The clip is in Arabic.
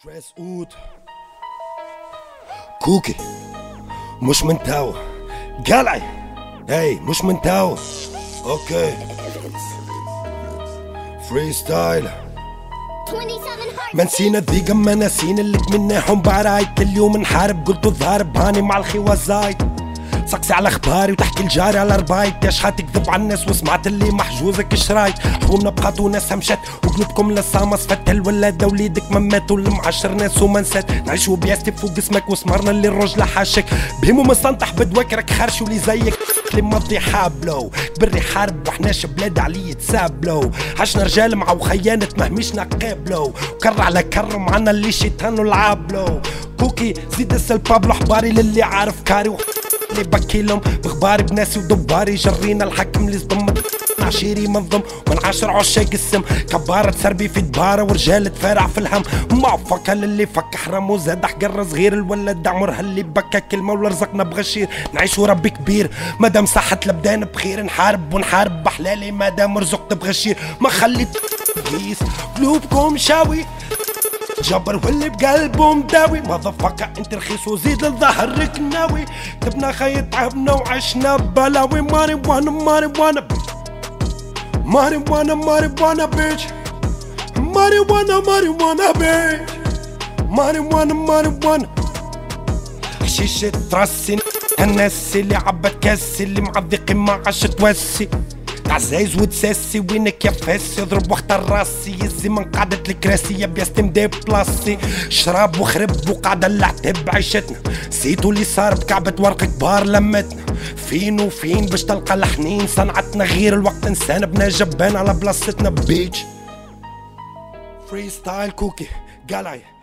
تريس اوت كوكي مش من تاو قلعي هاي مش من تاو اوكي فري ستايل ما نسينا الذيقة ما ناسين اللي تمناهم بعراي كل يوم نحارب قلتو ضارب هاني مع الخيوة زايد سقسي على اخباري وتحكي الجاري على ربايت يا شحال تكذب على الناس وسمعت اللي محجوزك شرايط حكومنا بقاتو ناسها مشات وقلوبكم لسه صفت الولاد وليدك ما ماتوا المعشر ناس وما نسات نعيشو بياستي فوق جسمك وسمرنا اللي الرجل حاشك بهمو مستنطح بدواكرك خارشو اللي زيك اللي مضي حابلو كبر يحارب وحناش بلاد علي يتسابلو عشنا رجال مع وخيانة مهميش نقابلو كر على كر معنا اللي شيطانو العابلو كوكي زيد اسال بابلو حباري للي عارف كاري اللي بكيلهم بخباري بناسي ودباري جرينا الحكم اللي صدم عشيري منظم ونعاشر عشاق السم كبارة تسربي في دبارة ورجال تفارع في الهم معفقة للي فك حرام وزاد حقر صغير الولد عمرها اللي بكى كلمة ولا رزقنا بغشير نعيش وربي كبير مادام صحت لبدان بخير نحارب ونحارب بحلالي مادام رزقت بغشير ما خليت قيس قلوبكم شاوي جبر واللي بقلبه مداوي مضفقة انت رخيص وزيد لظهرك ناوي تبنا خي تعبنا وعشنا بلاوي ماري وانا ماري وانا ماري وانا ماري وانا بيج ماري وانا ماري وانا بيج ماري وانا ماري وانا حشيشة ترسي الناس اللي عبت كاسي اللي معذقين ما عاش توسي عزايز وتساسي وينك يا فاسي اضرب وقت الراسي يزي من قعدة الكراسي يا بيستمدي بلاصي شراب وخرب وقعدة اللعتب بعيشتنا سيتو اللي صار بكعبة ورق كبار لمتنا فين وفين باش تلقى الحنين صنعتنا غير الوقت انسان بنا جبان على بلاصتنا بيج فري ستايل كوكي قلعي